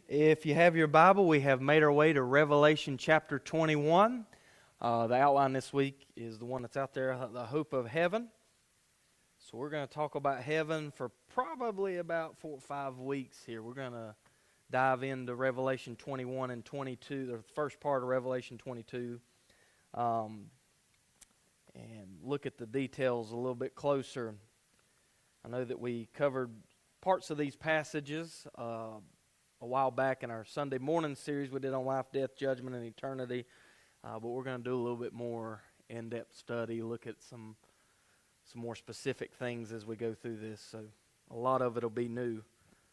If you have your Bible, we have made our way to Revelation chapter 21. The outline this week is the one that's out there, the hope of heaven. So we're going to talk about heaven for probably about 4 or 5 weeks here. We're going to dive into Revelation 21 and 22, the first part of Revelation 22, and look at the details a little bit closer. I know that we covered parts of these passages a while back in our Sunday morning series we did on life, death, judgment, and eternity. But we're going to do a little bit more in-depth study, look at some more specific things as we go through this. So a lot of it will be new.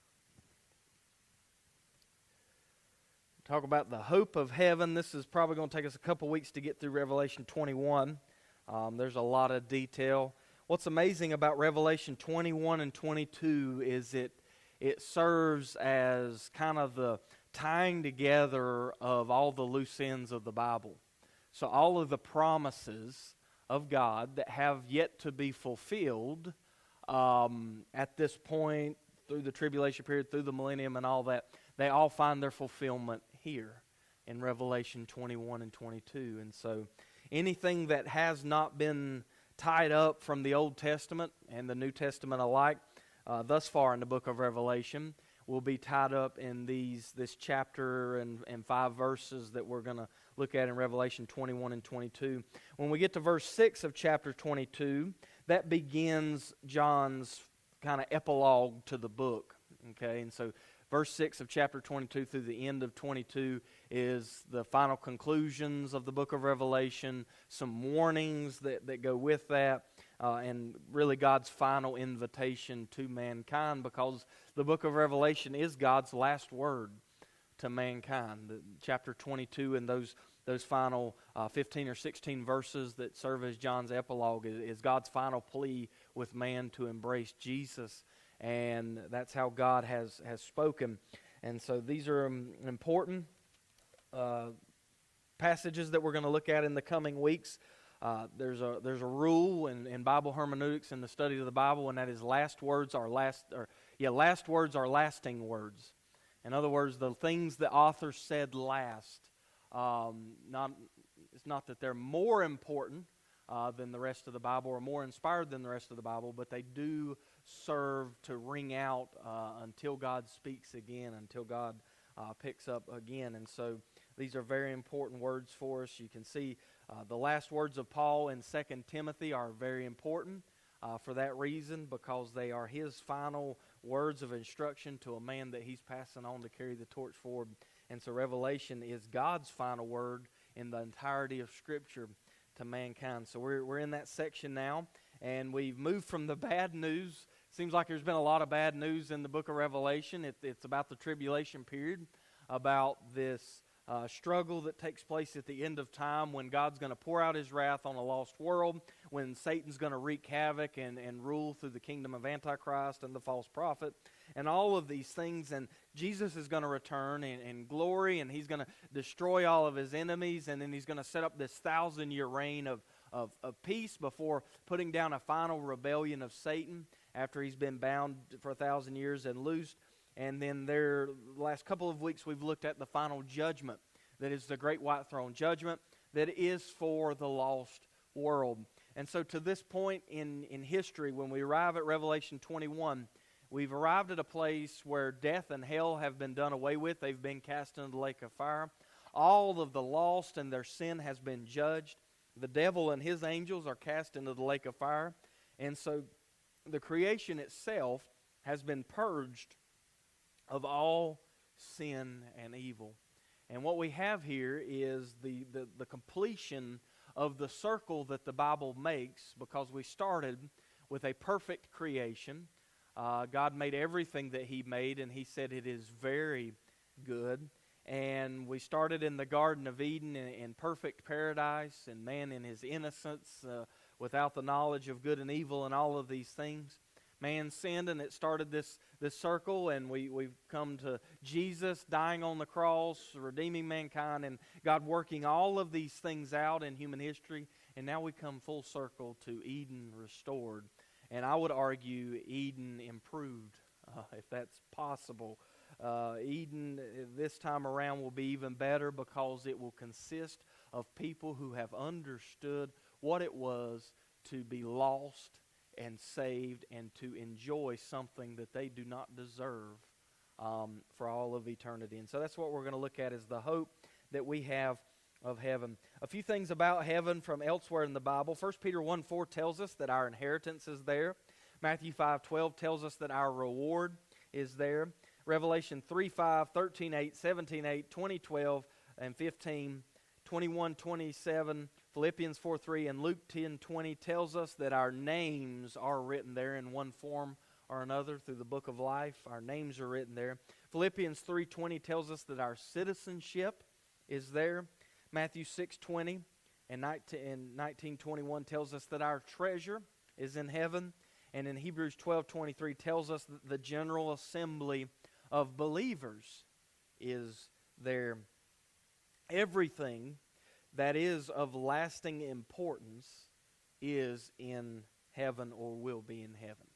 Talk about the hope of heaven. This is probably going to take us a couple weeks to get through Revelation 21. There's a lot of detail. What's amazing about Revelation 21 and 22 is it serves as kind of the tying together of all the loose ends of the Bible. So all of the promises of God that have yet to be fulfilled at this point, through the tribulation period, through the millennium and all that, they all find their fulfillment here in Revelation 21 and 22. And so anything that has not been tied up from the Old Testament and the New Testament alike, thus far in the book of Revelation, will be tied up in this chapter and 5 verses that we're going to look at in Revelation 21 and 22. When we get to verse 6 of chapter 22, that begins John's kind of epilogue to the book. Okay, and so verse 6 of chapter 22 through the end of 22 is the final conclusions of the book of Revelation, some warnings that go with that, and really God's final invitation to mankind, because the book of Revelation is God's last word to mankind. Chapter 22 and those final 15 or 16 verses that serve as John's epilogue is God's final plea with man to embrace Jesus. And that's how God has spoken. And so these are important passages that we're going to look at in the coming weeks. There's a rule in Bible hermeneutics in the study of the Bible, and that is last words are lasting words. In other words, the things the author said last, it's not that they're more important than the rest of the Bible or more inspired than the rest of the Bible, but they do serve to ring out until God speaks again, until God picks up again. And so these are very important words for us. You can see the last words of Paul in 2 Timothy are very important for that reason, because they are his final words of instruction to a man that he's passing on to carry the torch forward. And so Revelation is God's final word in the entirety of Scripture to mankind. So we're in that section now, and we've moved from the bad news. Seems like there's been a lot of bad news in the book of Revelation. It's about the tribulation period, about this struggle that takes place at the end of time, when God's going to pour out his wrath on a lost world, when Satan's going to wreak havoc and rule through the kingdom of Antichrist and the false prophet, and all of these things. And Jesus is going to return in glory, and he's going to destroy all of his enemies, and then he's going to set up this 1,000-year reign of peace before putting down a final rebellion of Satan after he's been bound for 1,000 years and loosed. And then the last couple of weeks we've looked at the final judgment, that is the great white throne judgment, that is for the lost world. And so to this point in history, when we arrive at Revelation 21, we've arrived at a place where death and hell have been done away with. They've been cast into the lake of fire. All of the lost and their sin has been judged. The devil and his angels are cast into the lake of fire. And so the creation itself has been purged of all sin and evil. And what we have here is the completion of the circle that the Bible makes, because we started with a perfect creation. God made everything that he made, and he said it is very good. And we started in the Garden of Eden in perfect paradise, and man in his innocence, without the knowledge of good and evil and all of these things. Man sinned, and it started this circle, and we've come to Jesus dying on the cross, redeeming mankind, and God working all of these things out in human history. And now we come full circle to Eden restored. And I would argue Eden improved, if that's possible. Eden, this time around will be even better because it will consist of people who have understood what it was to be lost and saved and to enjoy something that they do not deserve for all of eternity. And so that's what we're going to look at, is the hope that we have of heaven. A few things about heaven from elsewhere in the Bible. 1 Peter 1:4 tells us that our inheritance is there. Matthew 5:12 tells us that our reward is there. Revelation 3:5, 13:8, 17:8, 20:12, and 15, 21:27, Philippians 4:3, and Luke 10:20 tells us that our names are written there in one form or another through the book of life. Our names are written there. Philippians 3:20 tells us that our citizenship is there. Matthew 6:20 and 19:21 tells us that our treasure is in heaven. And in Hebrews 12:23 tells us that the general assembly of believers is there. Everything that is of lasting importance is in heaven or will be in heaven.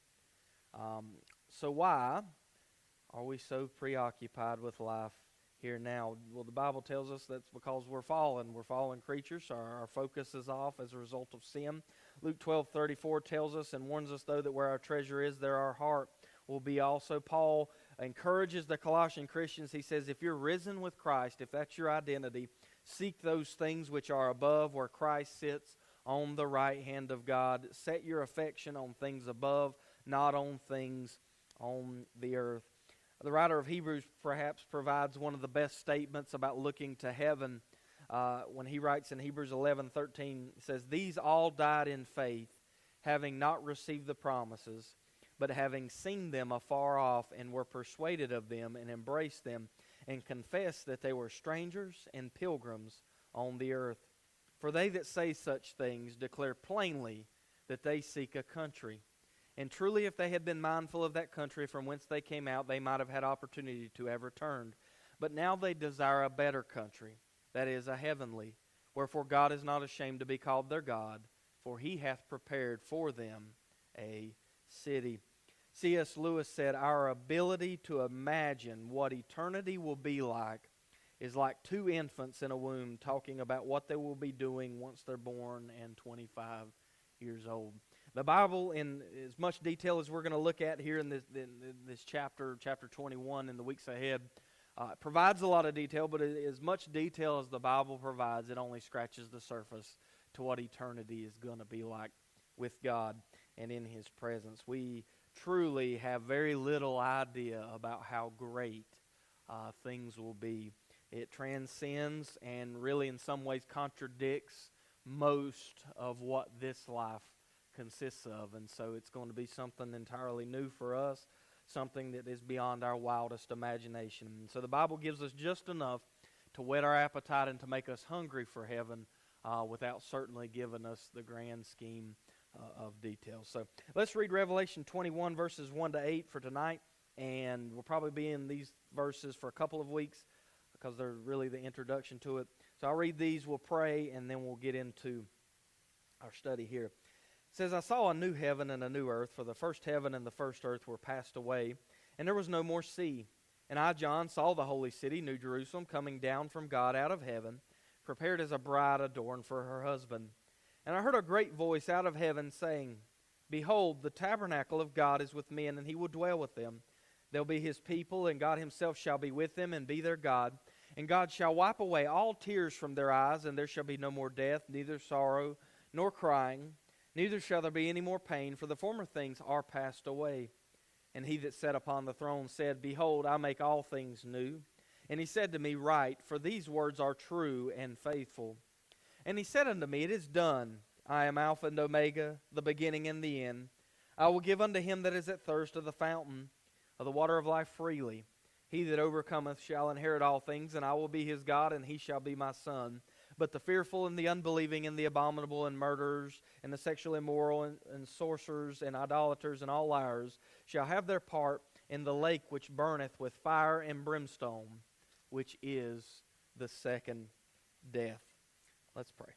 So why are we so preoccupied with life here now? Well, the Bible tells us that's because we're fallen. We're fallen creatures. Our focus is off as a result of sin. Luke 12:34 tells us and warns us, though, that where our treasure is, there our heart will be also. Paul encourages the Colossian Christians. He says, if you're risen with Christ, if that's your identity, seek those things which are above, where Christ sits on the right hand of God. Set your affection on things above, not on things on the earth. The writer of Hebrews perhaps provides one of the best statements about looking to heaven when he writes in Hebrews 11:13. He says, these all died in faith, having not received the promises, but having seen them afar off, and were persuaded of them, and embraced them, and confessed that they were strangers and pilgrims on the earth. For they that say such things declare plainly that they seek a country. And truly, if they had been mindful of that country from whence they came out, they might have had opportunity to have returned. But now they desire a better country, that is, a heavenly. Wherefore God is not ashamed to be called their God, for he hath prepared for them a city. C.S. Lewis said, our ability to imagine what eternity will be like is like two infants in a womb talking about what they will be doing once they're born and 25 years old. The Bible, in as much detail as we're going to look at here in this chapter 21 in the weeks ahead, provides a lot of detail, but as much detail as the Bible provides, it only scratches the surface to what eternity is going to be like with God and in His presence. We truly have very little idea about how great things will be. It transcends and really in some ways contradicts most of what this life consists of. And so it's going to be something entirely new for us, something that is beyond our wildest imagination. And so the Bible gives us just enough to whet our appetite and to make us hungry for heaven without certainly giving us the grand scheme of details. So let's read Revelation 21 verses 1 to 8 for tonight, and we'll probably be in these verses for a couple of weeks because they're really the introduction to it. So I'll read these, we'll pray, and then we'll get into our study here. It says, I saw a new heaven and a new earth, for the first heaven and the first earth were passed away, and there was no more sea. And I, John, saw the holy city, New Jerusalem, coming down from God out of heaven, prepared as a bride adorned for her husband. And I heard a great voice out of heaven saying, Behold, the tabernacle of God is with men, and he will dwell with them. They'll be his people, and God himself shall be with them and be their God. And God shall wipe away all tears from their eyes, and there shall be no more death, neither sorrow nor crying, neither shall there be any more pain, for the former things are passed away. And he that sat upon the throne said, Behold, I make all things new. And he said to me, Write, for these words are true and faithful. And he said unto me, It is done. I am Alpha and Omega, the beginning and the end. I will give unto him that is at thirst of the fountain of the water of life freely. He that overcometh shall inherit all things, and I will be his God, and he shall be my son. But the fearful and the unbelieving and the abominable and murderers and the sexually immoral and sorcerers and idolaters and all liars shall have their part in the lake which burneth with fire and brimstone, which is the second death. Let's pray.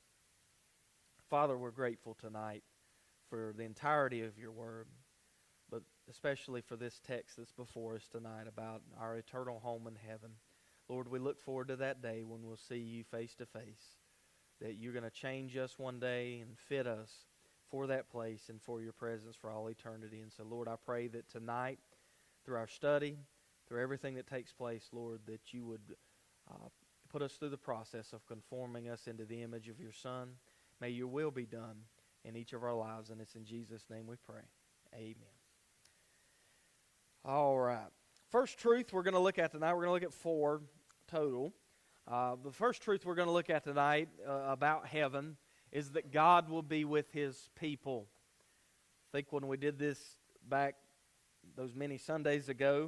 Father, we're grateful tonight for the entirety of your word, but especially for this text that's before us tonight about our eternal home in heaven. Lord, we look forward to that day when we'll see you face to face, that you're going to change us one day and fit us for that place and for your presence for all eternity. And so, Lord, I pray that tonight, through our study, through everything that takes place, Lord, that you would put us through the process of conforming us into the image of your Son. May your will be done in each of our lives, and it's in Jesus' name we pray. Amen. All right. First truth we're going to look at tonight, we're going to look at 4 total. The first truth we're going to look at tonight about heaven is that God will be with his people. I think when we did this back those many Sundays ago,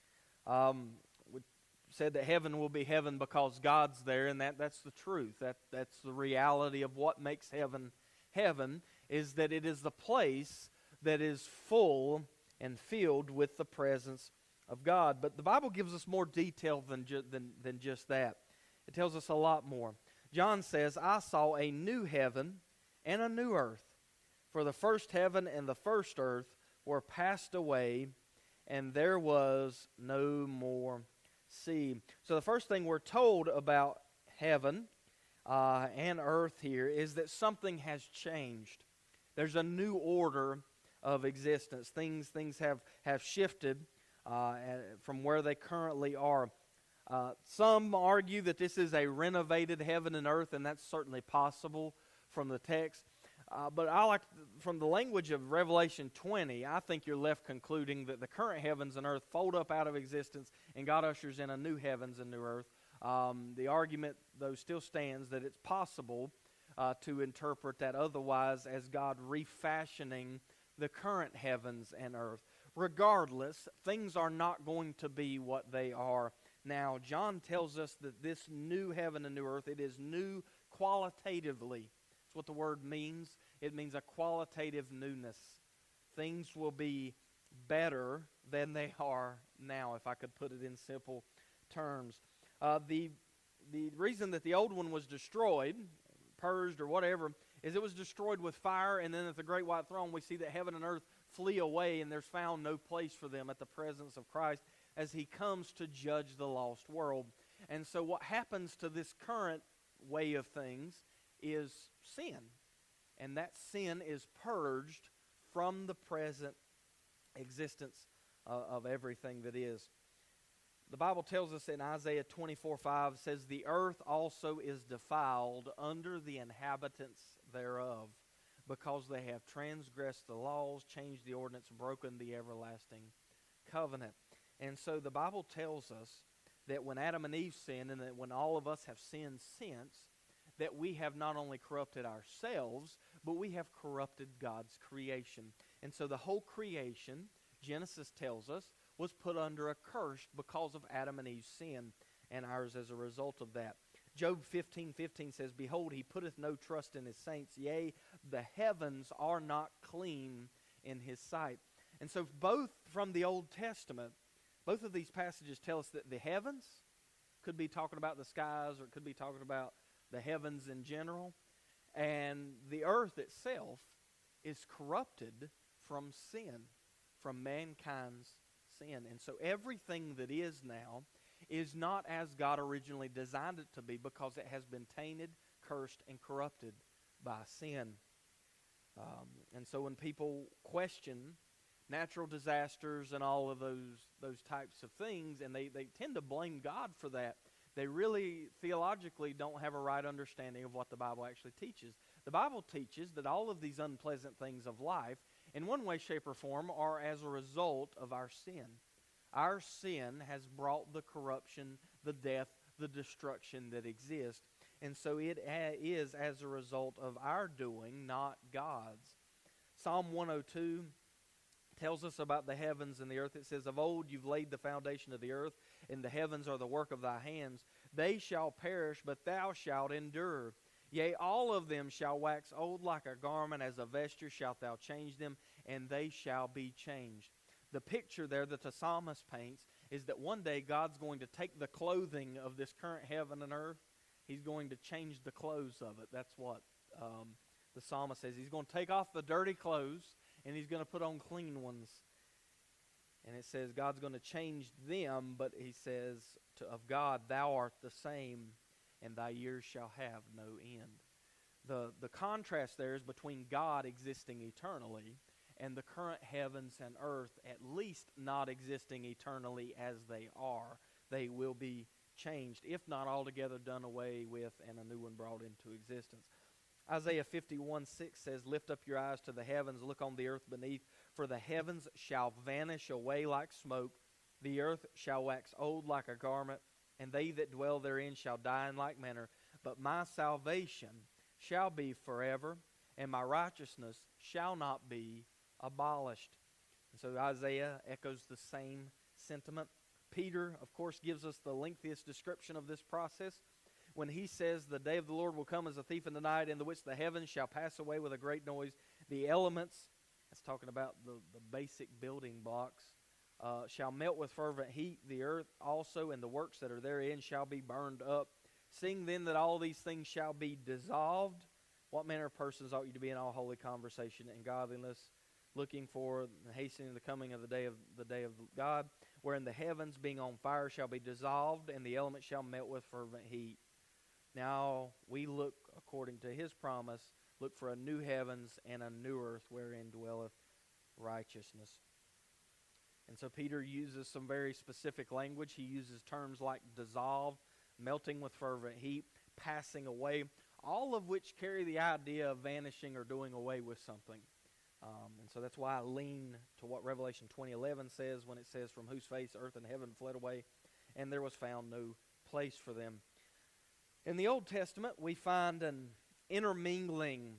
we said that heaven will be heaven because God's there, and that's the truth. That's the reality of what makes heaven heaven, is that it is the place that is full and filled with the presence of God. But the Bible gives us more detail than just that. It tells us a lot more. John says, I saw a new heaven and a new earth, for the first heaven and the first earth were passed away, and there was no more sea. So the first thing we're told about heaven and earth here is that something has changed. There's a new order of existence. Things have shifted from where they currently are. Some argue that this is a renovated heaven and earth, and that's certainly possible from the text. But from the language of Revelation 20, I think you're left concluding that the current heavens and earth fold up out of existence, and God ushers in a new heavens and new earth. The argument, though, still stands that it's possible to interpret that otherwise as God refashioning the current heavens and earth. Regardless, things are not going to be what they are now. John tells us that this new heaven and new earth, it is new qualitatively. That's what the word means. It means a qualitative newness. Things will be better than they are now, if I could put it in simple terms. The reason that the old one was destroyed, purged or whatever, is it was destroyed with fire, and then at the great white throne we see that heaven and earth flee away, and there's found no place for them at the presence of Christ as he comes to judge the lost world. And so what happens to this current way of things is sin. And that sin is purged from the present existence of everything that is. The Bible tells us in Isaiah 24:5, says, the earth also is defiled under the inhabitants thereof, because they have transgressed the laws, changed the ordinance, broken the everlasting covenant. And so the Bible tells us that when Adam and Eve sinned, and that when all of us have sinned since, that we have not only corrupted ourselves, but we have corrupted God's creation. And so the whole creation, Genesis tells us, was put under a curse because of Adam and Eve's sin, and ours as a result of that. Job 15:15 says, behold, he putteth no trust in his saints, yea, the heavens are not clean in his sight. And so both from the Old Testament, both of these passages tell us that the heavens could be talking about the skies, or it could be talking about the heavens in general, and the earth itself is corrupted from sin, from mankind's sin. And so everything that is now is not as God originally designed it to be, because it has been tainted, cursed, and corrupted by sin. And so when people question natural disasters and all of those types of things, and they tend to blame God for that, they really theologically don't have a right understanding of what the Bible actually teaches. The Bible teaches that all of these unpleasant things of life, in one way, shape, or form, are as a result of our sin. Our sin has brought the corruption, the death, the destruction that exists. And so it is as a result of our doing, not God's. Psalm 102 tells us about the heavens and the earth. It says, of old you've laid the foundation of the earth, and the heavens are the work of thy hands. They shall perish, but thou shalt endure. Yea, all of them shall wax old like a garment, as a vesture shalt thou change them, and they shall be changed. The picture there that the psalmist paints is that one day God's going to take the clothing of this current heaven and earth. He's going to change the clothes of it. That's what the psalmist says. He's going to take off the dirty clothes, and he's going to put on clean ones. And it says God's going to change them, but he says of God, thou art the same, and thy years shall have no end. The contrast there is between God existing eternally and the current heavens and earth at least not existing eternally as they are. They will be changed, if not altogether done away with, and a new one brought into existence. Isaiah 51:6 says, Lift up your eyes to the heavens, look on the earth beneath, for the heavens shall vanish away like smoke, the earth shall wax old like a garment, and they that dwell therein shall die in like manner. But my salvation shall be forever, and my righteousness shall not be abolished. And so Isaiah echoes the same sentiment. Peter, of course, gives us the lengthiest description of this process when he says, The day of the Lord will come as a thief in the night, in the which the heavens shall pass away with a great noise. The elements, that's talking about the basic building blocks, shall melt with fervent heat. The earth also and the works that are therein shall be burned up. Seeing then that all these things shall be dissolved, what manner of persons ought you to be in all holy conversation and godliness, looking for and hastening the coming of the day of God, wherein the heavens being on fire shall be dissolved, and the elements shall melt with fervent heat. Now we look, according to his promise, look for a new heavens and a new earth wherein dwelleth righteousness. And so Peter uses some very specific language. He uses terms like dissolved, melting with fervent heat, passing away, all of which carry the idea of vanishing or doing away with something. And so that's why I lean to what Revelation 20:11 says when it says, From whose face earth and heaven fled away, and there was found no place for them. In the Old Testament, we find an intermingling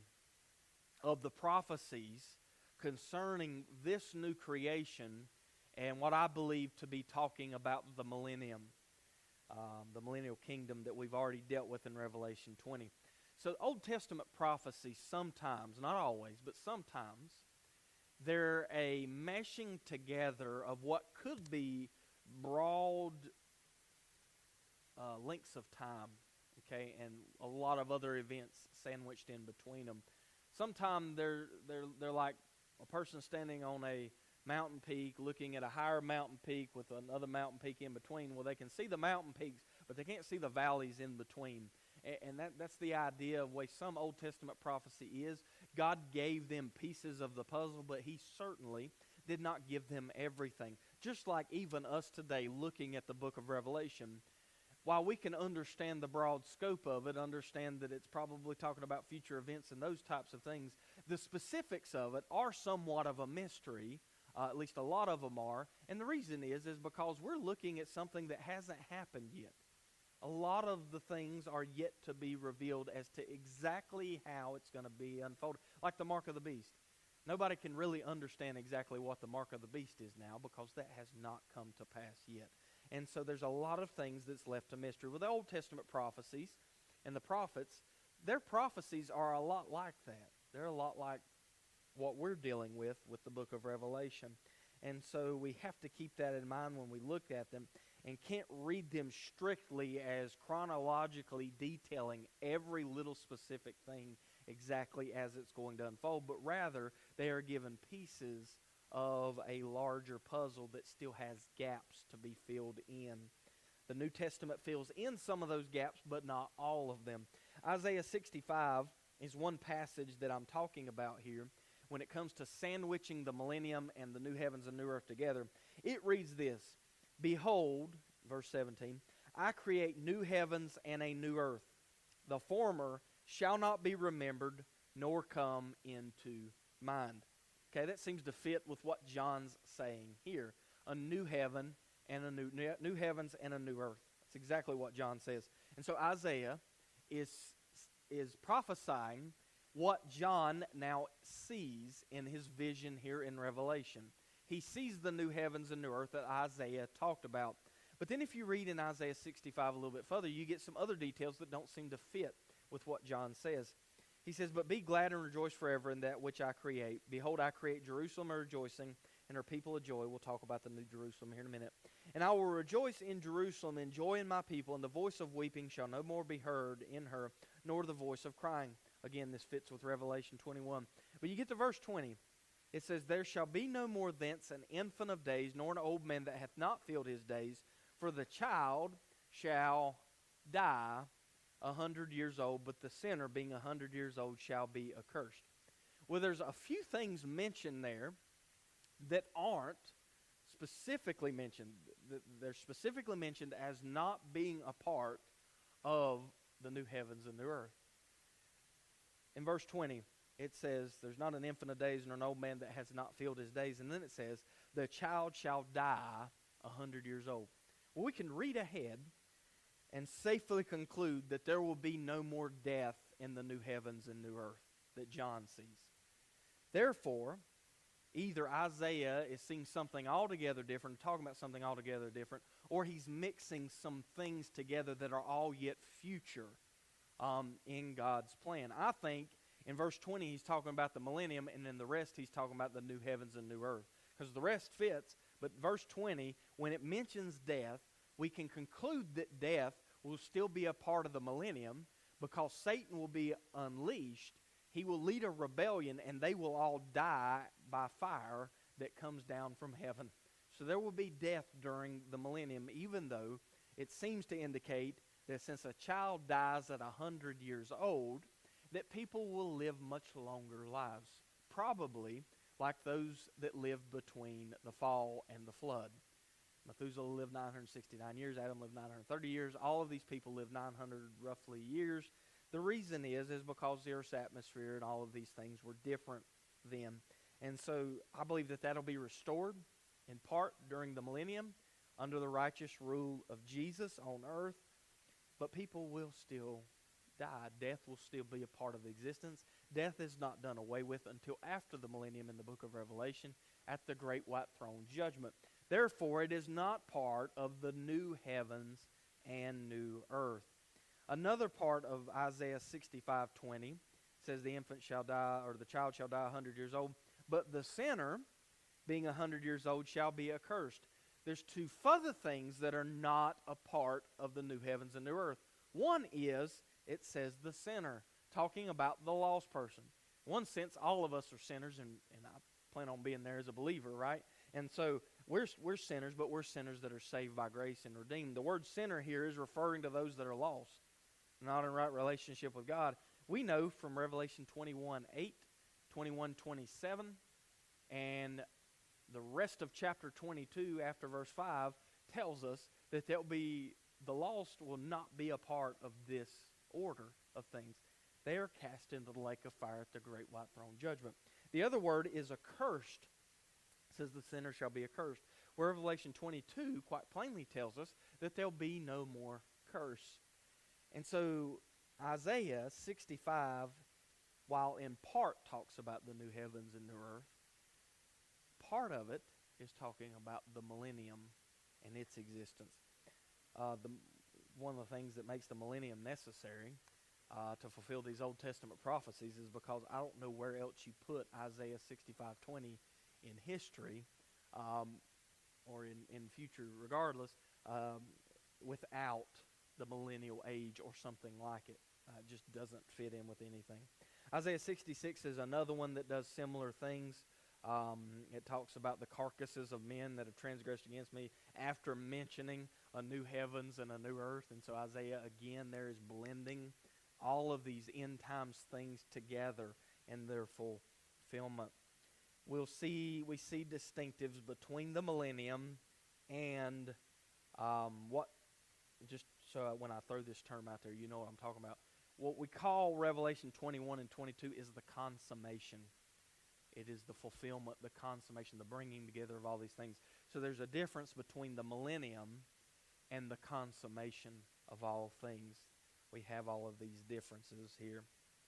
of the prophecies concerning this new creation and what I believe to be talking about the millennium, the millennial kingdom that we've already dealt with in Revelation 20. So Old Testament prophecies sometimes, not always, but sometimes, they're a meshing together of what could be broad lengths of time, okay, and a lot of other events sandwiched in between them. Sometimes they're like a person standing on a mountain peak looking at a higher mountain peak with another mountain peak in between. Well, they can see the mountain peaks, but they can't see the valleys in between. And that's the idea of the way some Old Testament prophecy is. God gave them pieces of the puzzle, but He certainly did not give them everything. Just like even us today looking at the book of Revelation, while we can understand the broad scope of it, understand that it's probably talking about future events and those types of things, the specifics of it are somewhat of a mystery. At least a lot of them are. And the reason is because we're looking at something that hasn't happened yet. A lot of the things are yet to be revealed as to exactly how it's going to be unfolded. Like the mark of the beast. Nobody can really understand exactly what the mark of the beast is now because that has not come to pass yet. And so there's a lot of things that's left a mystery. With the Old Testament prophecies and the prophets, their prophecies are a lot like that. They're a lot like what we're dealing with the book of Revelation. And so we have to keep that in mind when we look at them and can't read them strictly as chronologically detailing every little specific thing exactly as it's going to unfold, but rather they are given pieces of a larger puzzle that still has gaps to be filled in. The New Testament fills in some of those gaps, but not all of them. Isaiah 65 is one passage that I'm talking about here. When it comes to sandwiching the millennium and the new heavens and new earth together, it reads this: Behold, verse 17, I create new heavens and a new earth. The former shall not be remembered, nor come into mind. Okay, that seems to fit with what John's saying here. A new heaven and a new heavens and a new earth. That's exactly what John says. And so Isaiah is prophesying what John now sees in his vision here in Revelation. He sees the new heavens and new earth that Isaiah talked about. But then if you read in Isaiah 65 a little bit further, you get some other details that don't seem to fit with what John says. He says, But be glad and rejoice forever in that which I create. Behold, I create Jerusalem a rejoicing, and her people a joy. We'll talk about the new Jerusalem here in a minute. And I will rejoice in Jerusalem, and joy in my people, and the voice of weeping shall no more be heard in her, nor the voice of crying. Again, this fits with Revelation 21. But you get to verse 20. It says, There shall be no more thence an infant of days, nor an old man that hath not filled his days. For the child shall die 100 years old, but the sinner, being 100 years old, shall be accursed. Well, there's a few things mentioned there that aren't specifically mentioned. They're specifically mentioned as not being a part of the new heavens and new earth. In verse 20, it says, there's not an infant of days nor an old man that has not filled his days. And then it says, the child shall die 100 years old. Well, we can read ahead and safely conclude that there will be no more death in the new heavens and new earth that John sees. Therefore, either Isaiah is seeing something altogether different, talking about something altogether different, or he's mixing some things together that are all yet future in God's plan. I think in verse 20 he's talking about the millennium, and in the rest he's talking about the new heavens and new earth. Because the rest fits, but verse 20, when it mentions death, we can conclude that death will still be a part of the millennium because Satan will be unleashed. He will lead a rebellion, and they will all die by fire that comes down from heaven. So there will be death during the millennium, even though it seems to indicate that since a child dies at 100 years old, that people will live much longer lives, probably like those that lived between the fall and the flood. Methuselah lived 969 years, Adam lived 930 years. All of these people lived 900 roughly years. The reason is because the Earth's atmosphere and all of these things were different then. And so I believe that that'll be restored in part during the millennium under the righteous rule of Jesus on earth. But people will still die. Death will still be a part of existence. Death is not done away with until after the millennium in the book of Revelation at the great white throne judgment. Therefore, it is not part of the new heavens and new earth. Another part of Isaiah 65:20 says the infant shall die, or the child shall die 100 years old, but the sinner, being 100 years old, shall be accursed. There's two further things that are not a part of the new heavens and new earth. One is, it says the sinner, talking about the lost person. In one sense, all of us are sinners, and I plan on being there as a believer, right? And so we're sinners, but we're sinners that are saved by grace and redeemed. The word sinner here is referring to those that are lost, not in right relationship with God. We know from Revelation 21:8, 21:27, and the rest of chapter 22 after verse 5 tells us that the lost will not be a part of this order of things. They are cast into the lake of fire at the great white throne judgment. The other word is accursed. It says the sinner shall be accursed. Where Revelation 22 quite plainly tells us that there'll be no more curse. And so Isaiah 65, while in part talks about the new heavens and new earth, part of it is talking about the millennium and its existence. One of the things that makes the millennium necessary to fulfill these Old Testament prophecies is because I don't know where else you put Isaiah 65:20 in history or in future regardless without the millennial age or something like it. It just doesn't fit in with anything. Isaiah 66 is another one that does similar things. It talks about the carcasses of men that have transgressed against me after mentioning a new heavens and a new earth. And so Isaiah, again, there is blending all of these end times things together in their fulfillment. We see distinctives between the millennium and just so when I throw this term out there, you know what I'm talking about. What we call Revelation 21 and 22 is the consummation. It is the fulfillment, the consummation, the bringing together of all these things. So there's a difference between the millennium and the consummation of all things. We have all of these differences here.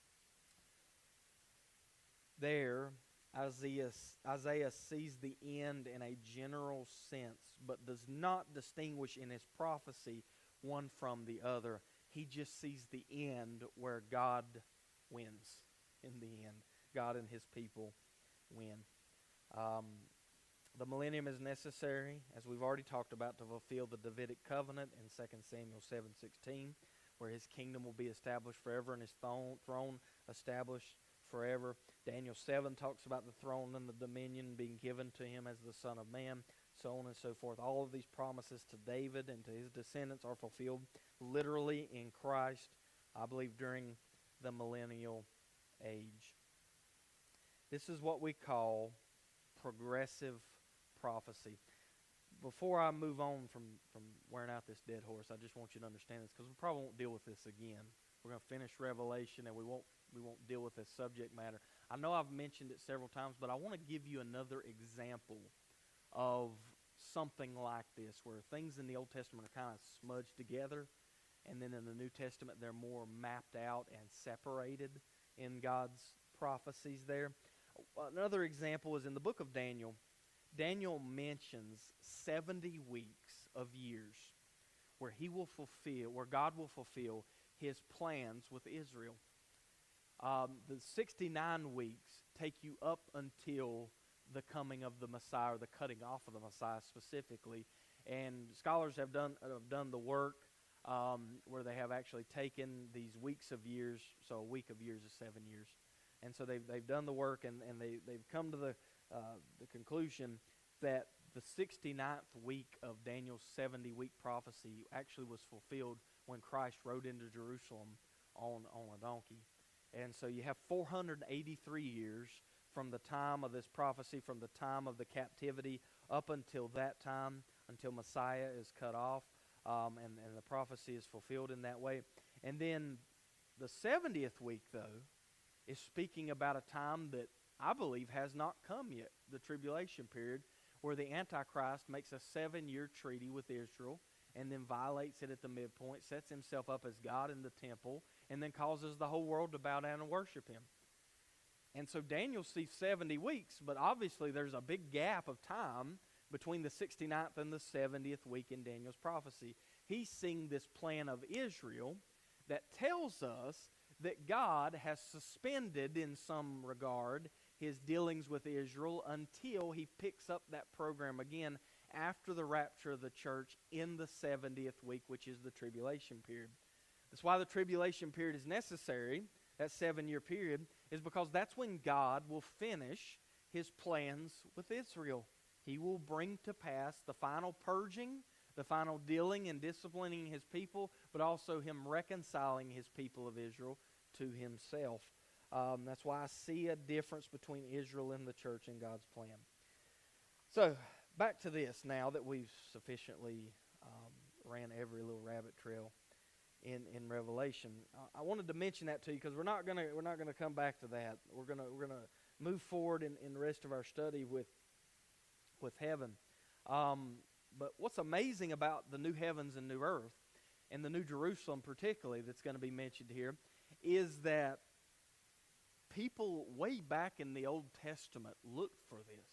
There, Isaiah sees the end in a general sense, but does not distinguish in his prophecy one from the other. He just sees the end where God wins in the end. God and his people win. The millennium is necessary, as we've already talked about, to fulfill the Davidic covenant in 2 Samuel 7:16, where his kingdom will be established forever and his throne established forever. Daniel 7 talks about the throne and the dominion being given to him as the Son of Man. so on and so forth. All of these promises to David and to his descendants are fulfilled literally in Christ, I believe, during the millennial age. This is what we call progressive prophecy. Before I move on from wearing out this dead horse, I just want you to understand this, because we probably won't deal with this again. We're going to finish Revelation, and we won't deal with this subject matter. I know I've mentioned it several times, but I want to give you another example of something like this, where things in the Old Testament are kind of smudged together, and then in the New Testament they're more mapped out and separated in God's prophecies there. Another example is in the book of Daniel. Daniel mentions 70 weeks of years where God will fulfill his plans with Israel. The 69 weeks take you up until the coming of the Messiah, or the cutting off of the Messiah specifically. And scholars have done the work where they have actually taken these weeks of years. So a week of years is 7 years. And so they've done the work, and they've come to the conclusion that the 69th week of Daniel's 70-week prophecy actually was fulfilled when Christ rode into Jerusalem on a donkey. And so you have 483 years from the time of this prophecy, from the time of the captivity up until that time, until Messiah is cut off, and the prophecy is fulfilled in that way. And then the 70th week, though, is speaking about a time that I believe has not come yet, the tribulation period, where the Antichrist makes a 7-year treaty with Israel and then violates it at the midpoint, sets himself up as God in the temple, and then causes the whole world to bow down and worship him. And so Daniel sees 70 weeks, but obviously there's a big gap of time between the 69th and the 70th week in Daniel's prophecy. He's seeing this plan of Israel that tells us that God has suspended, in some regard, his dealings with Israel until he picks up that program again after the rapture of the church in the 70th week, which is the tribulation period. That's why the tribulation period is necessary, that 7-year period, is because that's when God will finish his plans with Israel. He will bring to pass the final purging, the final dealing and disciplining his people, but also him reconciling his people of Israel to himself. That's why I see a difference between Israel and the church in God's plan. So, back to this now that we've sufficiently ran every little rabbit trail in Revelation. I wanted to mention that to you because we're not gonna come back to that. We're gonna move forward in the rest of our study with heaven. But what's amazing about the new heavens and new earth, and the new Jerusalem particularly that's going to be mentioned here, is that people way back in the Old Testament looked for this.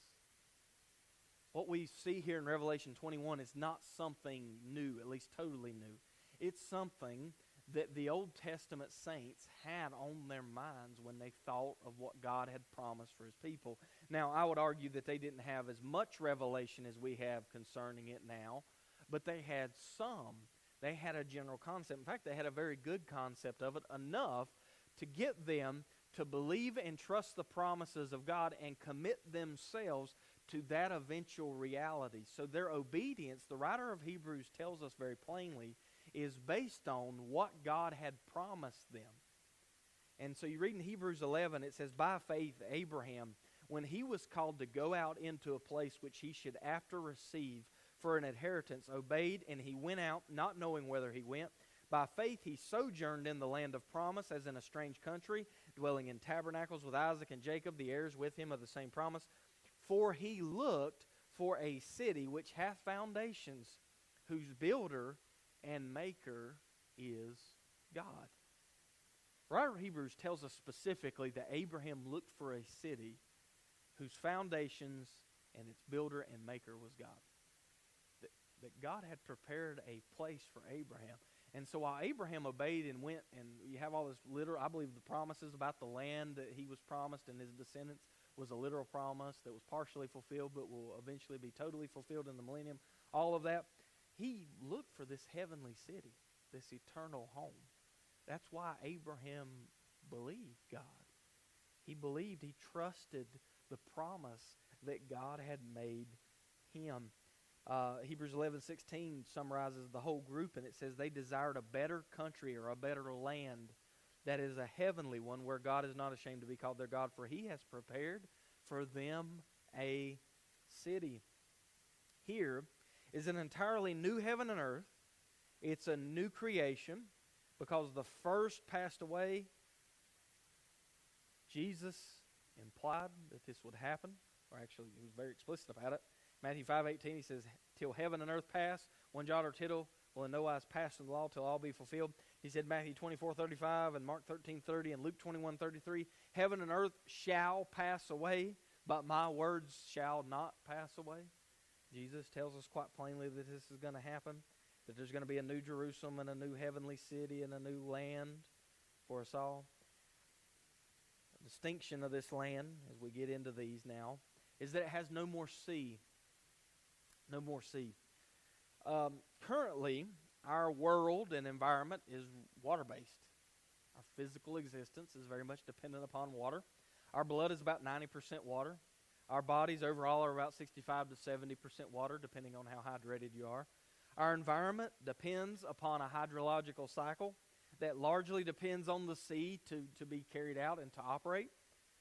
What we see here in Revelation 21 is not something new, at least totally new. It's something that the Old Testament saints had on their minds when they thought of what God had promised for his people. Now, I would argue that they didn't have as much revelation as we have concerning it now, but they had some. They had a general concept. In fact, they had a very good concept of it, enough to get them to believe and trust the promises of God and commit themselves to that eventual reality. So their obedience, the writer of Hebrews tells us very plainly, is based on what God had promised them. And so you read in Hebrews 11, it says, by faith Abraham, when he was called to go out into a place which he should after receive for an inheritance, obeyed, and he went out, not knowing whither he went. By faith he sojourned in the land of promise, as in a strange country, dwelling in tabernacles with Isaac and Jacob, the heirs with him of the same promise. For he looked for a city which hath foundations, whose builder and maker is God. The writer of Hebrews tells us specifically that Abraham looked for a city whose foundations and its builder and maker was God. That God had prepared a place for Abraham. And so while Abraham obeyed and went, and you have all this literal, I believe the promises about the land that he was promised and his descendants was a literal promise that was partially fulfilled but will eventually be totally fulfilled in the millennium. All of that. He looked for this heavenly city, this eternal home. That's why Abraham believed God. He believed, he trusted the promise that God had made him. Hebrews 11:16 summarizes the whole group, and it says they desired a better country or a better land, that is a heavenly one, where God is not ashamed to be called their God, for He has prepared for them a city. Here is an entirely new heaven and earth. It's a new creation because the first passed away. Jesus implied that this would happen, or actually he was very explicit about it. Matthew 5:18, he says, till heaven and earth pass, one jot or tittle will in no wise pass from the law till all be fulfilled. He said Matthew 24:35 and Mark 13:30 and Luke 21:33, heaven and earth shall pass away, but my words shall not pass away. Jesus tells us quite plainly that this is going to happen, that there's going to be a new Jerusalem and a new heavenly city and a new land for us all. The distinction of this land, as we get into these now, is that it has no more sea. No more sea. Currently, our world and environment is water-based. Our physical existence is very much dependent upon water. Our blood is about 90% water. Our bodies overall are about 65 to 70% water, depending on how hydrated you are. Our environment depends upon a hydrological cycle that largely depends on the sea to be carried out and to operate.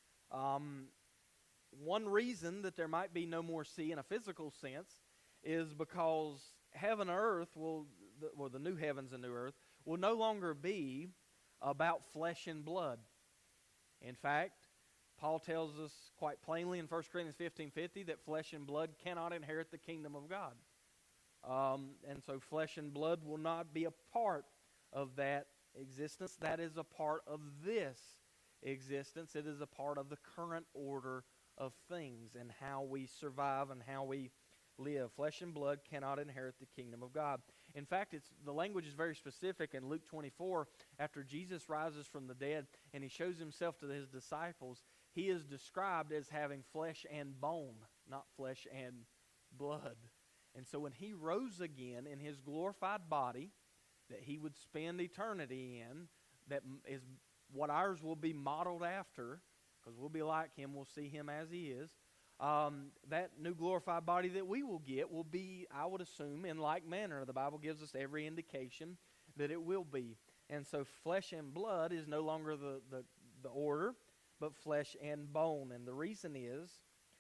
One reason that there might be no more sea in a physical sense is because heaven and earth the new heavens and new earth will no longer be about flesh and blood. In fact, Paul tells us quite plainly in 1 Corinthians 15:50 that flesh and blood cannot inherit the kingdom of God. And so flesh and blood will not be a part of that existence. That is a part of this existence. It is a part of the current order of things and how we survive and how we live. Flesh and blood cannot inherit the kingdom of God. In fact, the language is very specific in Luke 24. After Jesus rises from the dead and he shows himself to his disciples, he is described as having flesh and bone, not flesh and blood. And so when he rose again in his glorified body that he would spend eternity in, that is what ours will be modeled after, because we'll be like him, we'll see him as he is. That new glorified body that we will get will be, I would assume, in like manner. The Bible gives us every indication that it will be. And so flesh and blood is no longer the order, but flesh and bone. And the reason is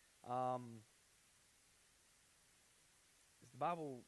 the Bible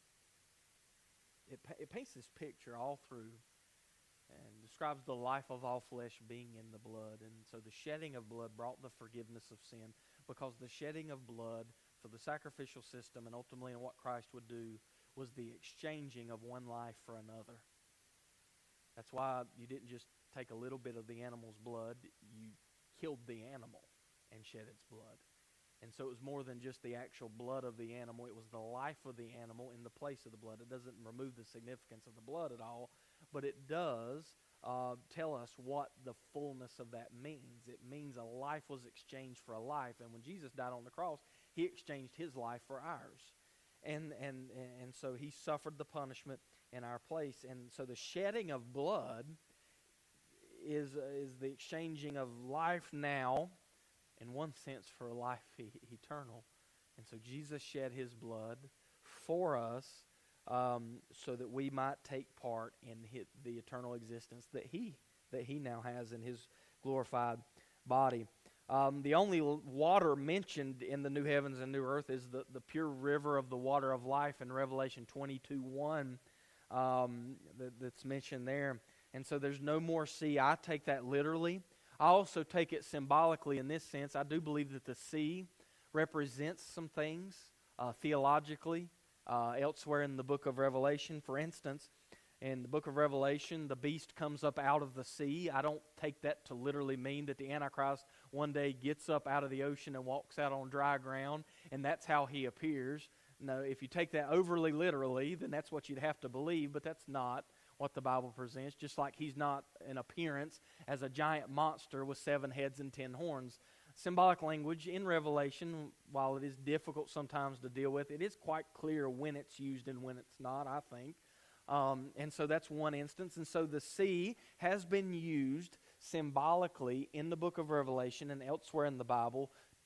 it paints this picture all through and describes the life of all flesh being in the blood. And so the shedding of blood brought the forgiveness of sin, because the shedding of blood for the sacrificial system and ultimately in what Christ would do was the exchanging of one life for another. That's why you didn't just take a little bit of the animal's blood, you killed the animal and shed its blood. And so it was more than just the actual blood of the animal, it was the life of the animal in the place of the blood. It doesn't remove the significance of the blood at all, but it does tell us what the fullness of that means. It means a life was exchanged for a life, and when Jesus died on the cross, he exchanged his life for ours. And so he suffered the punishment in our place. And so the shedding of blood is the exchanging of life now, in one sense, for life eternal. And so Jesus shed his blood for us so that we might take part in the eternal existence that he now has in his glorified body. The only water mentioned in the new heavens and new earth is the pure river of the water of life in Revelation 22:1 that's mentioned there. And so there's no more sea. I take that literally. I also take it symbolically in this sense. I do believe that the sea represents some things theologically elsewhere in the book of Revelation. For instance, in the book of Revelation, the beast comes up out of the sea. I don't take that to literally mean that the Antichrist one day gets up out of the ocean and walks out on dry ground, and that's how he appears. No, if you take that overly literally, then that's what you'd have to believe, but that's not what the Bible presents, just like he's not in appearance as a giant monster with 7 heads and 10 horns. Symbolic language in Revelation, while it is difficult sometimes to deal with, it is quite clear when it's used and when it's not, I think. And so that's one instance. And so the sea has been used symbolically in the book of Revelation and elsewhere in the Bible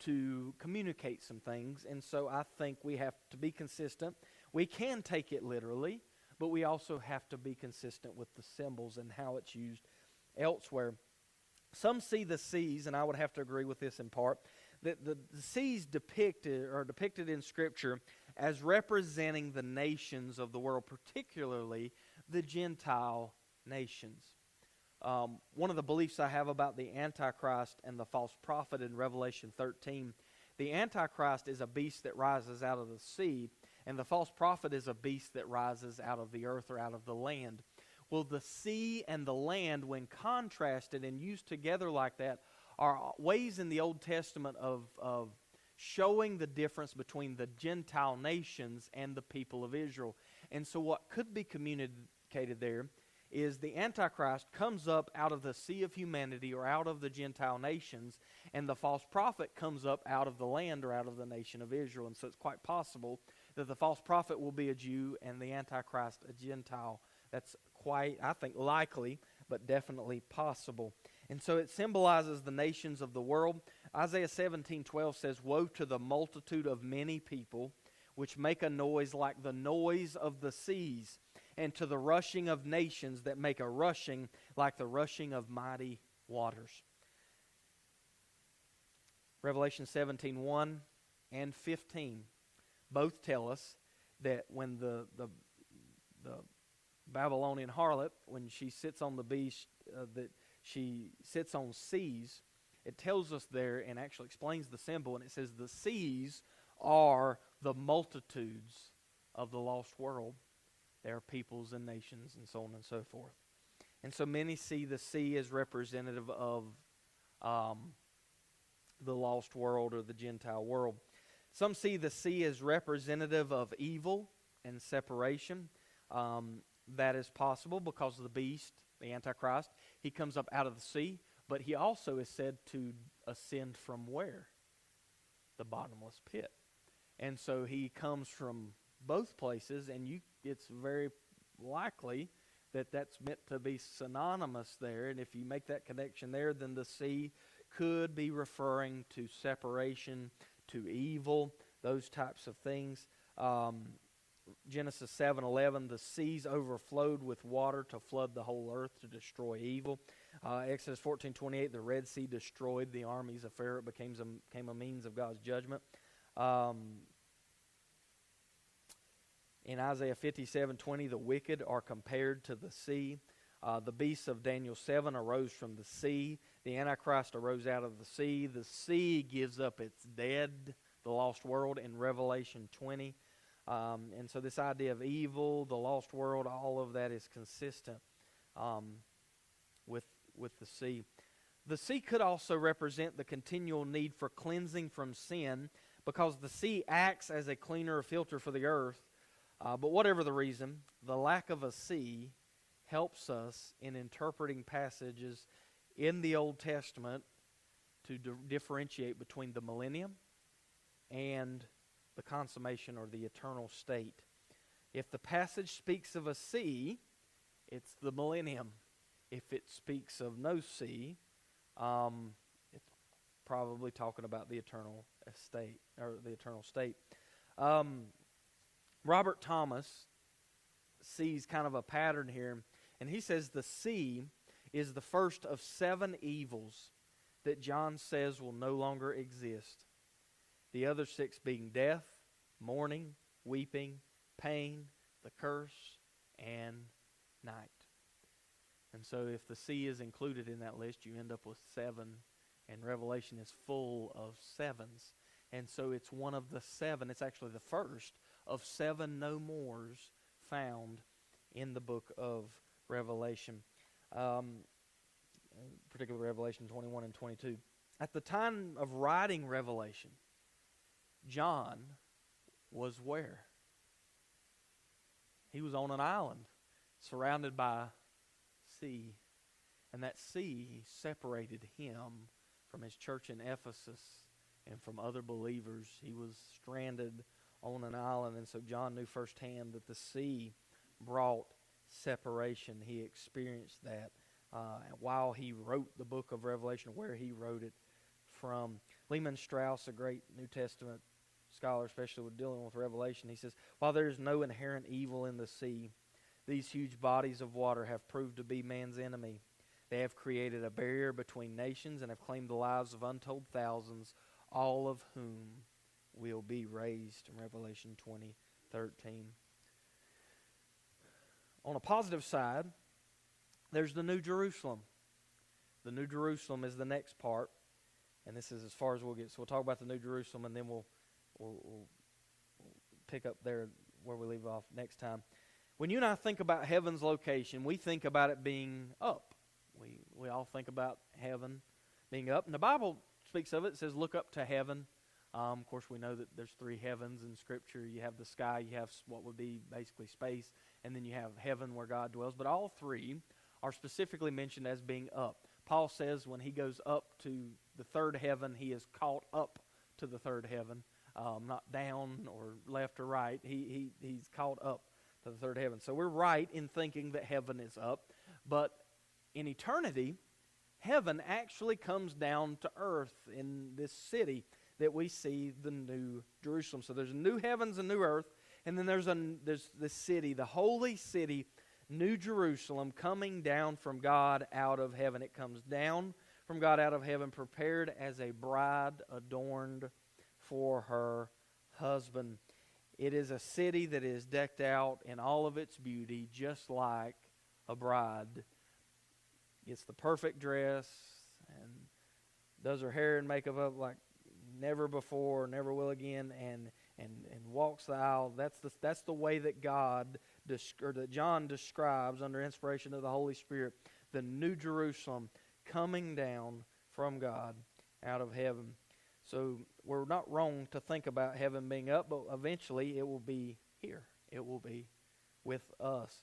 to communicate some things. And so I think we have to be consistent. We can take it literally, but we also have to be consistent with the symbols and how it's used elsewhere. Some see the seas, and I would have to agree with this in part, that the seas depicted in Scripture as representing the nations of the world, particularly the Gentile nations. One of the beliefs I have about the Antichrist and the false prophet in Revelation 13, the Antichrist is a beast that rises out of the sea, and the false prophet is a beast that rises out of the earth or out of the land. Well, the sea and the land, when contrasted and used together like that, are ways in the Old Testament of showing the difference between the Gentile nations and the people of Israel. And so what could be communicated there is the Antichrist comes up out of the sea of humanity or out of the Gentile nations, and the false prophet comes up out of the land or out of the nation of Israel. And so it's quite possible that the false prophet will be a Jew and the Antichrist a Gentile. That's quite, I think, likely, but definitely possible. And so it symbolizes the nations of the world. Isaiah 17:12 says, "Woe to the multitude of many people, which make a noise like the noise of the seas, and to the rushing of nations that make a rushing like the rushing of mighty waters." Revelation 17:1 and 15 both tell us that when the Babylonian harlot, when she sits on the beast, that she sits on seas, it tells us there and actually explains the symbol, and it says the seas are the multitudes of the lost world. They are peoples and nations and so on and so forth. And so many see the sea as representative of the lost world or the Gentile world. Some see the sea as representative of evil and separation. That is possible because of the beast, the Antichrist. He comes up out of the sea, but he also is said to ascend from where? The bottomless pit. And so he comes from both places, and it's very likely that that's meant to be synonymous there. And if you make that connection there, then the sea could be referring to separation, to evil, those types of things. Genesis 7:11, the seas overflowed with water to flood the whole earth to destroy evil. Exodus 14:28, the Red Sea destroyed the armies of Pharaoh. It became a means of God's judgment. In Isaiah 57:20, the wicked are compared to the sea. The beasts of Daniel 7 arose from the sea. The Antichrist arose out of the sea. The sea gives up its dead, the lost world, in Revelation 20. And so this idea of evil, the lost world, all of that is consistent with the sea. The sea could also represent the continual need for cleansing from sin, because the sea acts as a cleaner filter for the earth. But whatever the reason, the lack of a sea helps us in interpreting passages in the Old Testament to differentiate between the millennium and the consummation or the eternal state. If the passage speaks of a sea, it's the millennium. If it speaks of no sea, it's probably talking about the eternal state or the eternal state. Robert Thomas sees kind of a pattern here, and he says the sea is the first of 7 evils that John says will no longer exist. The other 6 being death, mourning, weeping, pain, the curse, and night. And so if the sea is included in that list, you end up with 7, and Revelation is full of 7s. And so it's one of the 7, it's actually the first of 7 no mores found in the book of Revelation, particularly Revelation 21 and 22. At the time of writing Revelation, John was where? He was on an island surrounded by sea. And that sea separated him from his church in Ephesus and from other believers. He was stranded on an island, and so John knew firsthand that the sea brought separation. He experienced that while he wrote the book of Revelation, where he wrote it from. Lehman Strauss, a great New Testament scholar, especially with dealing with Revelation, he says, while there is no inherent evil in the sea, these huge bodies of water have proved to be man's enemy. They have created a barrier between nations and have claimed the lives of untold thousands, all of whom will be raised, in Revelation 20:13. On a positive side, there's the New Jerusalem. The New Jerusalem is the next part, and this is as far as we'll get. So we'll talk about the New Jerusalem, and then we'll pick up there where we leave off next time. When you and I think about heaven's location, we think about it being up. We all think about heaven being up, and the Bible speaks of it. It says, look up to heaven. Of course, we know that there's three heavens in Scripture. You have the sky, you have what would be basically space, and then you have heaven where God dwells. But all three are specifically mentioned as being up. Paul says when he goes up to the third heaven, he is caught up to the third heaven, not down or left or right. He's caught up to the third heaven. So we're right in thinking that heaven is up, but in eternity, heaven actually comes down to earth in this city that we see, the New Jerusalem. So there's new heavens and new earth, and then there's this city, the holy city, New Jerusalem, coming down from God out of heaven. It comes down from God out of heaven, prepared as a bride adorned for her husband. It is a city that is decked out in all of its beauty, just like a bride gets the perfect dress and does her hair and makeup up like never before, never will again, and walks the aisle. That's the way that that John describes under inspiration of the Holy Spirit, the New Jerusalem coming down from God out of heaven. So we're not wrong to think about heaven being up, but eventually it will be here. It will be with us.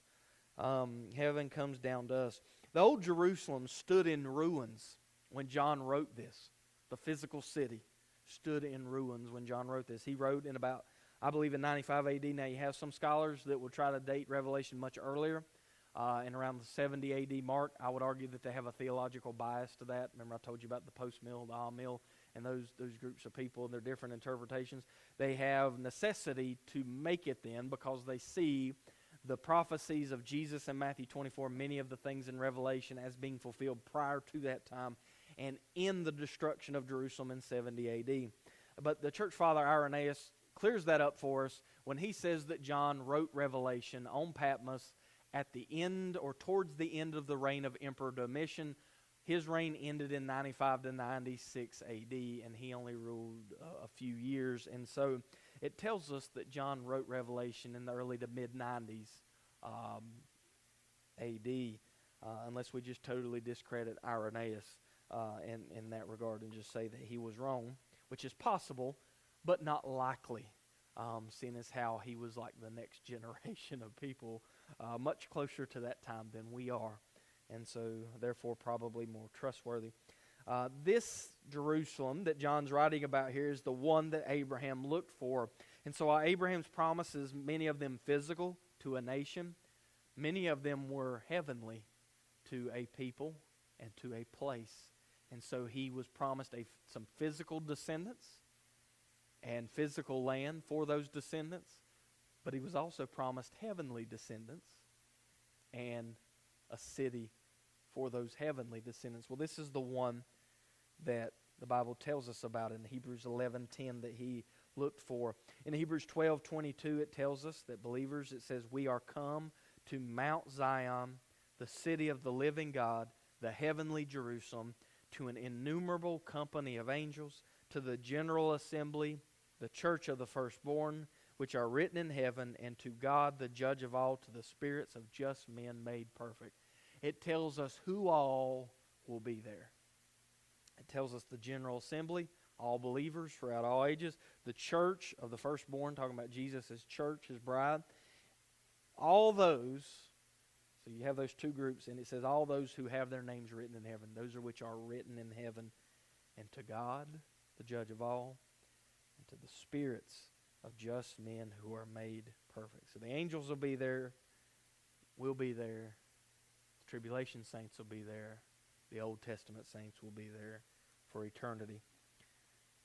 Heaven comes down to us. The old Jerusalem stood in ruins when John wrote this. The physical city stood in ruins when John wrote this. He wrote in about, I believe, in 95 AD. Now you have some scholars that will try to date Revelation much earlier, in around the 70 AD mark. I would argue that they have a theological bias to that. Remember I told you about the post-mill, the ah-mill, and those groups of people and their different interpretations. They have necessity to make it then because they see the prophecies of Jesus in Matthew 24, many of the things in Revelation as being fulfilled prior to that time and in the destruction of Jerusalem in 70 AD. But the church father Irenaeus clears that up for us when he says that John wrote Revelation on Patmos at the end or towards the end of the reign of Emperor Domitian. His reign ended in 95 to 96 AD, and he only ruled a few years. And so it tells us that John wrote Revelation in the early to mid-90s AD, unless we just totally discredit Irenaeus in that regard and just say that he was wrong, which is possible, but not likely, seeing as how he was like the next generation of people, much closer to that time than we are, and so therefore probably more trustworthy. This Jerusalem that John's writing about here is the one that Abraham looked for. And so while Abraham's promises, many of them physical to a nation, many of them were heavenly to a people and to a place. And so he was promised some physical descendants and physical land for those descendants, but he was also promised heavenly descendants and a city for those heavenly descendants. Well, this is the one that the Bible tells us about in Hebrews 11:10 that he looked for. In Hebrews 12:22 it tells us that believers, it says, we are come to Mount Zion, the city of the living God, the heavenly Jerusalem, to an innumerable company of angels, to the general assembly, the church of the firstborn, which are written in heaven, and to God, the judge of all, to the spirits of just men made perfect. It tells us who all will be there. It tells us the general assembly, all believers throughout all ages, the church of the firstborn, talking about Jesus' as church, his bride. All those, so you have those two groups, and it says all those who have their names written in heaven, those are which are written in heaven, and to God, the judge of all, and to the spirits of just men who are made perfect. So the angels will be there, we'll be there, the tribulation saints will be there, the Old Testament saints will be there for eternity.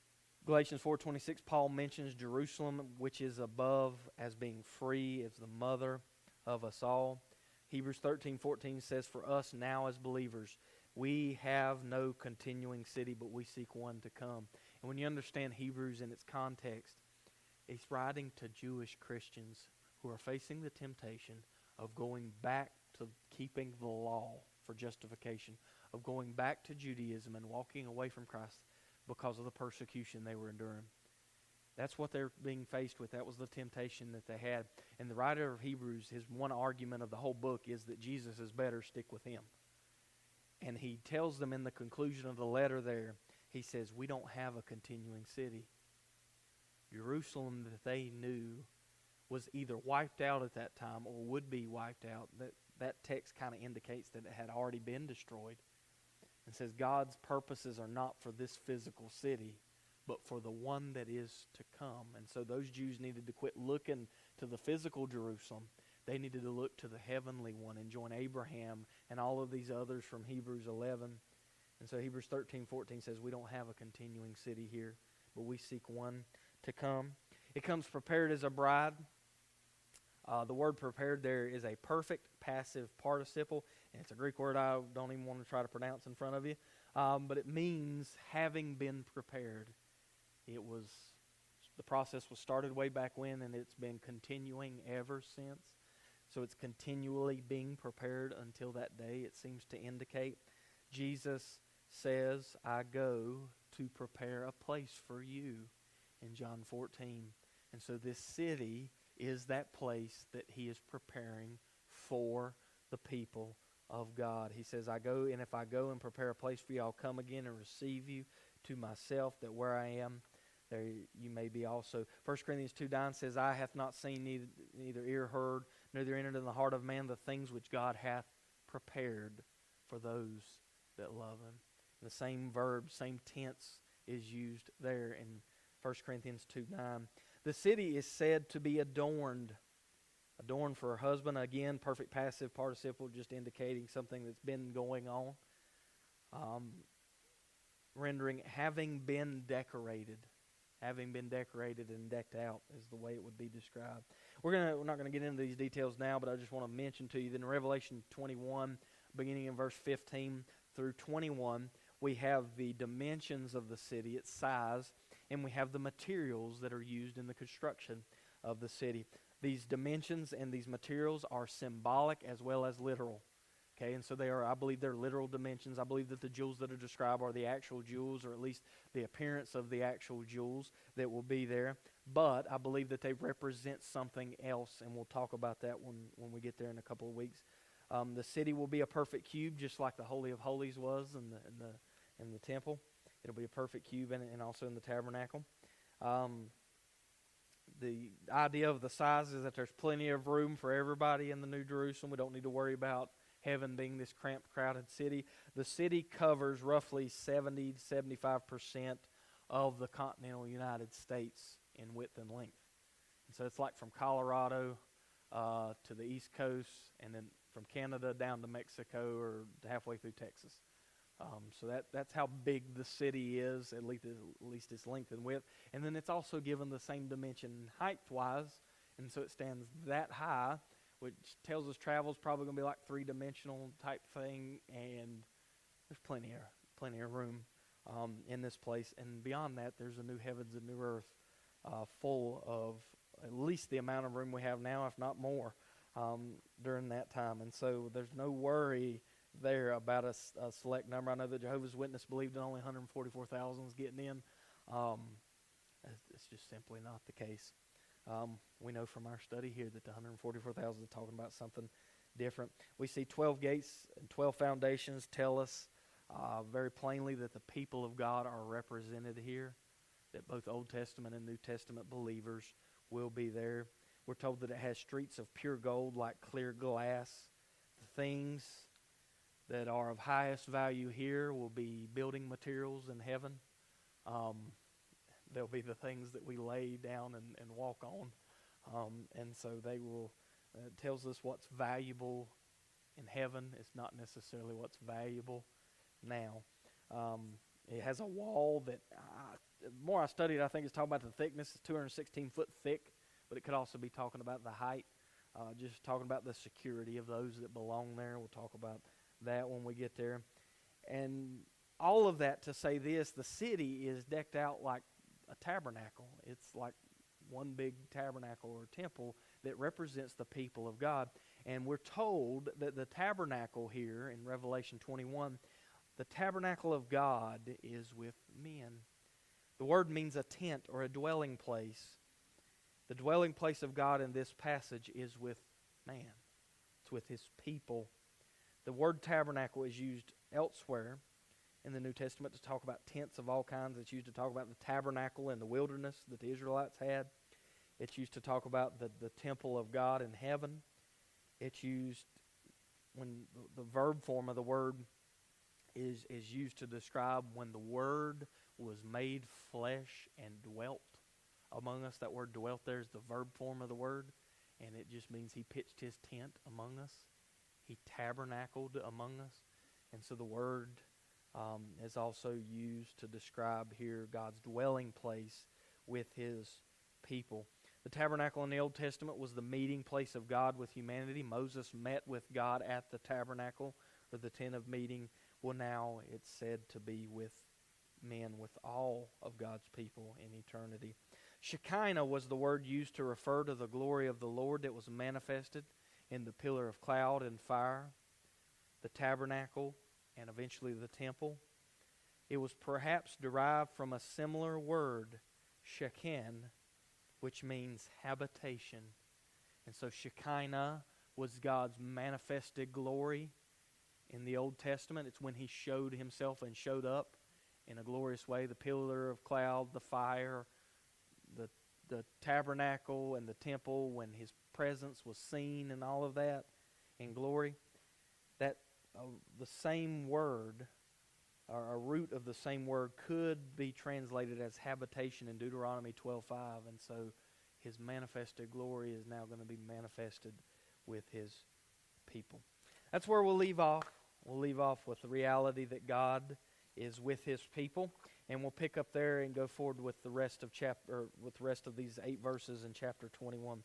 Galatians 4:26, Paul mentions Jerusalem, which is above, as being free, as the mother of us all. Hebrews 13:14 says, for us now as believers, we have no continuing city, but we seek one to come. And when you understand Hebrews in its context, it's writing to Jewish Christians who are facing the temptation of going back to keeping the law for justification, of going back to Judaism and walking away from Christ because of the persecution they were enduring. That's what they're being faced with. That was the temptation that they had. And the writer of Hebrews, his one argument of the whole book is that Jesus is better, stick with him. And he tells them in the conclusion of the letter there, he says, we don't have a continuing city. Jerusalem that they knew was either wiped out at that time or would be wiped out. That text kind of indicates that it had already been destroyed. It says God's purposes are not for this physical city, but for the one that is to come. And so those Jews needed to quit looking to the physical Jerusalem. They needed to look to the heavenly one and join Abraham and all of these others from Hebrews 11. And so Hebrews 13:14 says we don't have a continuing city here, but we seek one to come. It comes prepared as a bride. The word prepared there is a perfect passive participle, and it's a Greek word I don't even want to try to pronounce in front of you, but it means having been prepared. The process was started way back when, and it's been continuing ever since. So it's continually being prepared until that day, it seems to indicate. Jesus says, I go to prepare a place for you in John 14. And so this city is that place that he is preparing for the people of God. He says, I go, and if I go and prepare a place for you, I'll come again and receive you to myself, that where I am, there you may be also. 1 Corinthians 2:9 says, eye hath not seen, neither ear heard, neither entered in the heart of man the things which God hath prepared for those that love him. The same verb, same tense is used there in 1 Corinthians 2:9. The city is said to be adorned for her husband. Again, perfect passive participle, just indicating something that's been going on. Rendering having been decorated. Having been decorated and decked out is the way it would be described. We're not going to get into these details now, but I just want to mention to you that in Revelation 21, beginning in verse 15 through 21, we have the dimensions of the city, its size, and we have the materials that are used in the construction of the city. These dimensions and these materials are symbolic as well as literal. Okay, and so I believe they're literal dimensions. I believe that the jewels that are described are the actual jewels, or at least the appearance of the actual jewels that will be there. But I believe that they represent something else, and we'll talk about that when we get there in a couple of weeks. The city will be a perfect cube, just like the Holy of Holies was in the temple. It'll be a perfect cube, and also in the tabernacle. The idea of the size is that there's plenty of room for everybody in the New Jerusalem. We don't need to worry about heaven being this cramped, crowded city. The city covers roughly 70 to 75% of the continental United States in width and length. And so it's like from Colorado to the East Coast, and then from Canada down to Mexico, or halfway through Texas. So that's how big the city is, at least its length and width. And then it's also given the same dimension height-wise, and so it stands that high, which tells us travel is probably going to be like three-dimensional type thing, and there's plenty of room in this place. And beyond that, there's a new heavens and new earth full of at least the amount of room we have now, if not more, during that time. And so there's no worry there about a select number. I know that Jehovah's Witness believed that only 144,000 was getting in. It's just simply not the case. We know from our study here that the 144,000 is talking about something different. We see 12 gates and 12 foundations tell us very plainly that the people of God are represented here, that both Old Testament and New Testament believers will be there. We're told that it has streets of pure gold like clear glass. The things that are of highest value here will be building materials in heaven. They'll be the things that we lay down and walk on. And so they will, it tells us what's valuable in heaven. It's not necessarily what's valuable now. It has a wall that the more I studied, I think it's talking about the thickness. It's 216 foot thick, but it could also be talking about the height. Just talking about the security of those that belong there. We'll talk about that when we get there. And all of that to say this, the city is decked out like a tabernacle. It's like one big tabernacle or temple that represents the people of God. And we're told that the tabernacle here in Revelation 21, the tabernacle of God is with men. The word means a tent or a dwelling place. The dwelling place of God in this passage is with man. It's with His people. The word tabernacle is used elsewhere in the New Testament to talk about tents of all kinds. It's used to talk about the tabernacle in the wilderness that the Israelites had. It's used to talk about the temple of God in heaven. It's used when the verb form of the word is used to describe when the Word was made flesh and dwelt among us. That word dwelt there is the verb form of the word, and it just means He pitched His tent among us. He tabernacled among us. And so the word is also used to describe here God's dwelling place with His people. The tabernacle in the Old Testament was the meeting place of God with humanity. Moses met with God at the tabernacle, or the tent of meeting. Well, now it's said to be with men, with all of God's people in eternity. Shekinah was the word used to refer to the glory of the Lord that was manifested in the pillar of cloud and fire, the tabernacle, and eventually the temple. It was perhaps derived from a similar word, Shekin, which means habitation. And so Shekinah was God's manifested glory in the Old Testament. It's when He showed Himself and showed up in a glorious way. The pillar of cloud, the fire, the tabernacle and the temple, when His presence was seen and all of that in glory. That the same word, or a root of the same word, could be translated as habitation in Deuteronomy 12:5. And so His manifested glory is now going to be manifested with His people. That's where we'll leave off. We'll leave off with the reality that God is with His people, and we'll pick up there and go forward with the rest of these 8 verses in chapter 21.